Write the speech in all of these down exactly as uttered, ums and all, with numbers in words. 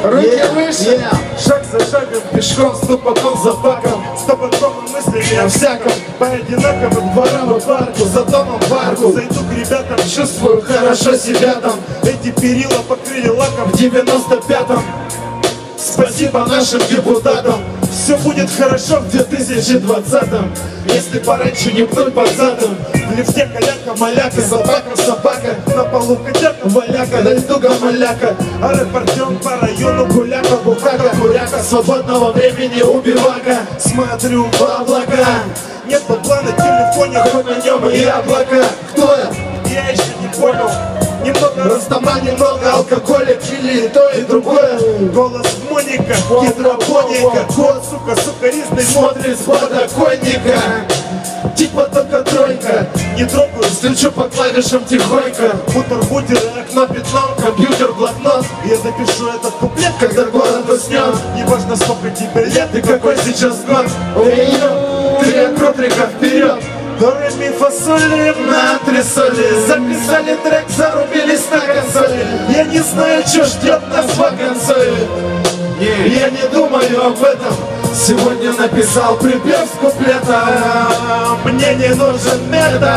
Руки yeah, выше, yeah. Шаг за шагом, пешком, ступаком за факом, с табаком и мыслями о всяком. По одинаковым дворам и парку, за домом в арку. Зайду к ребятам, чувствую хорошо себя там. Эти перила покрыли лаком в девяносто пятом. Спасибо нашим депутатам. Все будет хорошо в две тысячи двадцатом. Если пораньше не пнуть под задом. В лифте каляка, маляка, собака, собака. На полу котяка, валяка, на льду гамаляка. А репортер по району гуляка, бухака, буряка. Свободного времени убивака. Смотрю в облака. Нет плана в телефоне, хоть на нем и яблоко. Кто я? Я еще не понял. Немного растама, немного алкоголя, чили и то и другое. Голос Моника, гидропоника. Кот, сука, сукаризный смотрит с подоконника. Типа только тройка. Не трогаю, стучу по клавишам тихонько. Бутер-бутер, окно пятном, компьютер, блокнот. Я запишу этот куплет, когда город уснет. Неважно, сколько тебе лет и какой сейчас год. Эй, три аккордрика вперед. До ре ми фа соли на три соли. Записали трек, зарубились на консоли. Я не знаю, что ждет нас в консоли. Я не думаю об этом. Сегодня написал припев с куплета. Мне не нужен метод,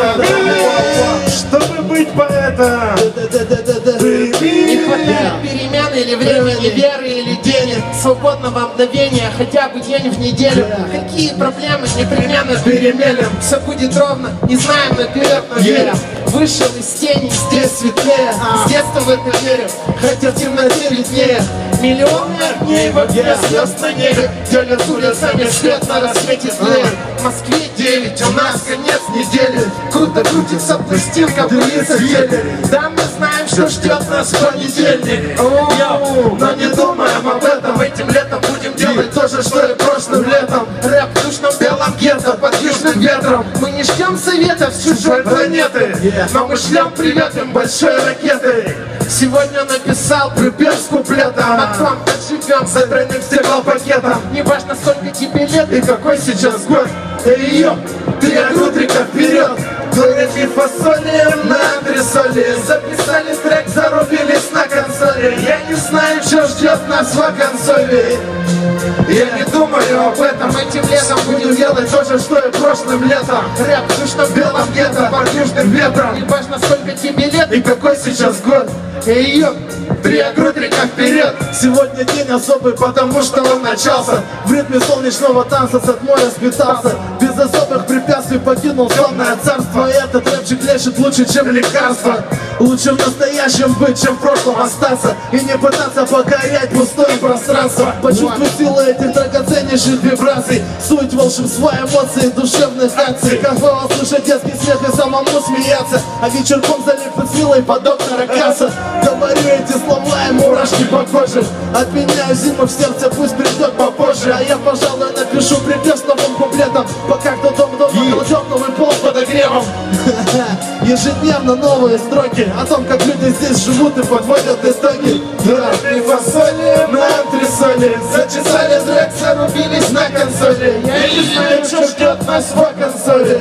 чтобы быть поэтом. не хватает перемен или времени, веры или денег. Свободного мгновения, хотя бы день в неделю. Какие проблемы непременно переменим. Все будет ровно, не знаем наперед, но верим. Вышел из тени, здесь светлее. С детства в это верю, хотя в темноте виднее. Миллионы огней в огне, звезд на небе. Делят улицами свет на рассвете тлеет. В Москве девять, у нас конец недели. Круто крутится пластинка, пылится в теле. Да, мы знаем, что ждет нас в понедельник. Йоу, но не думаем об этом. Этим летом будем делать то же, что и прошлым летом. Рэп в душном белом гетто под южным ветром. Мы не ждем советов с чужой планеты, но мы шлем привет им большой ракетой. Сегодня написал припев с куплетом о том, как живем за тройным стеклопакетом. Неважно, сколько тебе лет и какой сейчас год. Эй, ёп, три аккордрика вперед. До ре ми фа соли на три соли. Записали трек, зарубились на консоли. Я не знаю, что ждет нас в консоли. Я не думаю об этом. Этим летом будем делать то же, что и прошлым летом. Рэп в душном белом гетто под южным ветром. Неважно, сколько тебе лет и какой сейчас год. Эй, ёп, три аккордрика вперед. Сегодня день особый, потому что он начался. В ритме солнечного танца с моря спитался. Без особых препятствий покинул сонное царство. Этот рэпчик лечит лучше, чем лекарство. Лучше в настоящем быть, чем в прошлом остаться. И не пытаться покорять пустое пространство. Почувствуй силу этих драгоценнейших вибраций. Суть волшебства, эмоций, душевных акций. Кайфово слышать детский смех и самому смеяться. А вечерком залипнуть силой под доктора Касса. Говорю эти слова и мурашки по коже. Отменяю зиму в сердце, пусть придет попозже. А я, пожалуй, напишу припев с новым куплетом. Пока кто дом дома кладет новый пол с подогревом. Ежедневно новые строки о том, как люди здесь живут и подводят итоги. Да, три фасоли на три соли. Зачесали трек, зарубились на консоли. Я не знаю, что ждет нас в консоли.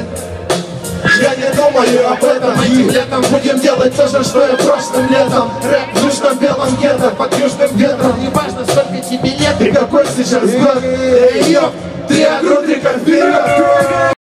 Я не думаю об этом. Этим летом будем делать то же, что и прошлым летом. Рэп в душном белом гетто под южным ветром. Неважно, сколько тебе лет и какой сейчас год. Эй, ёп, три аккордрика вперед.